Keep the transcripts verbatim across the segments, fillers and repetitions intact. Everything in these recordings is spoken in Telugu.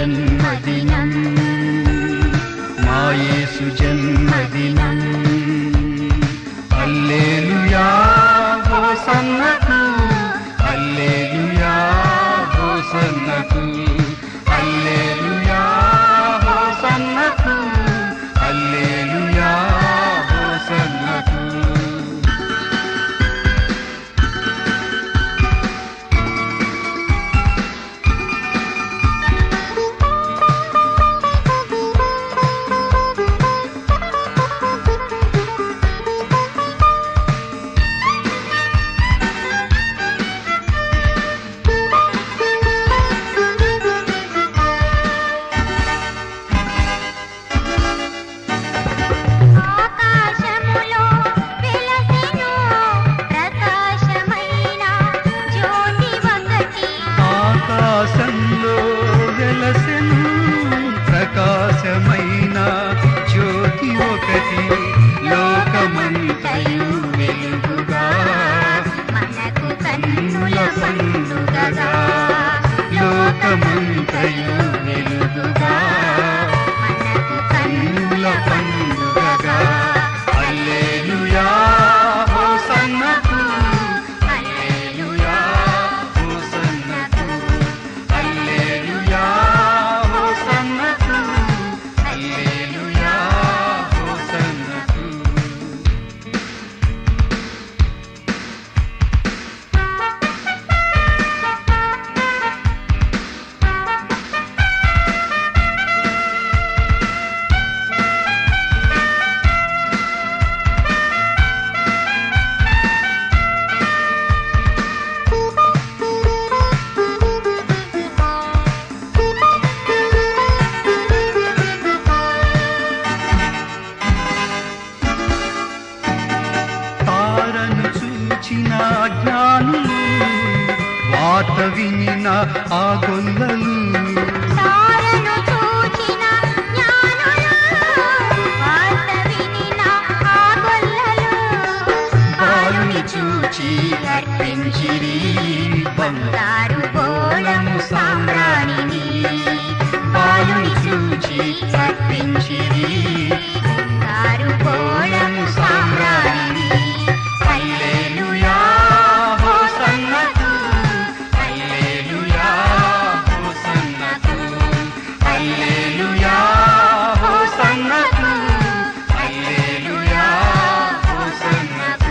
జన్మదినం, మా యేసు జన్మదినం. హల్లెలూయా హోసన్నకు, హల్లెలూయా హోసన్నకు, హల్లెలూయా హోసన్నకు, హల్లెలూయా హోసన్నకు. ప్రకాశమైన జ్యోతి ఒకటి లోకమంతయు వెలుగుగా, మనకు కన్నుల పండుగగా, లోకమంతయు వెలుగుగా, మనకు కన్నుల పండుగగా. హల్లెలూయా హోసన్నకు, హల్లెలూయా హోసన్నకు, హల్లెలూయా హోసన్నకు, హల్లెలూయా హోసన్నకు. జ్ఞానులు వార్త వినిన ఆ గొల్లలు, బాలుని చూచి అర్పించిరి బంగారు బోళము సామ్రాణిని, బాలుని చూచి అర్పించిరి బంగారు బోళము సామ్రాణిని. హల్లెలూయా హోసన్నకు, హల్లెలూయా హోసన్నకు, హల్లెలూయా హోసన్నకు, హల్లెలూయా హోసన్నకు.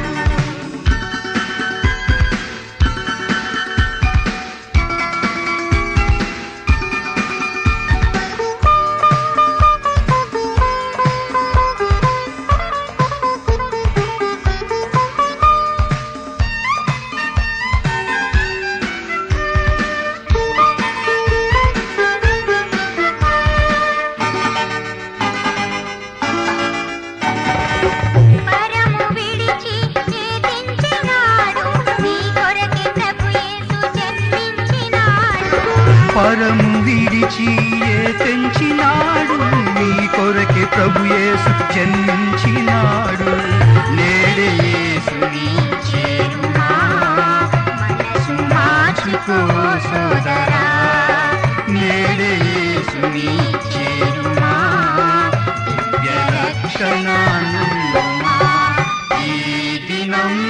పరము విడిచి ఏ తెంచినాడు, నీ కొరకే ప్రభు యేసు జన్మించినాడు. నేడే యేసుని చేరుమా, మనసు మార్చుకో సోదరా, నేడే యేసుని చేరుమా, దివ్య రక్షణ ఈ దినం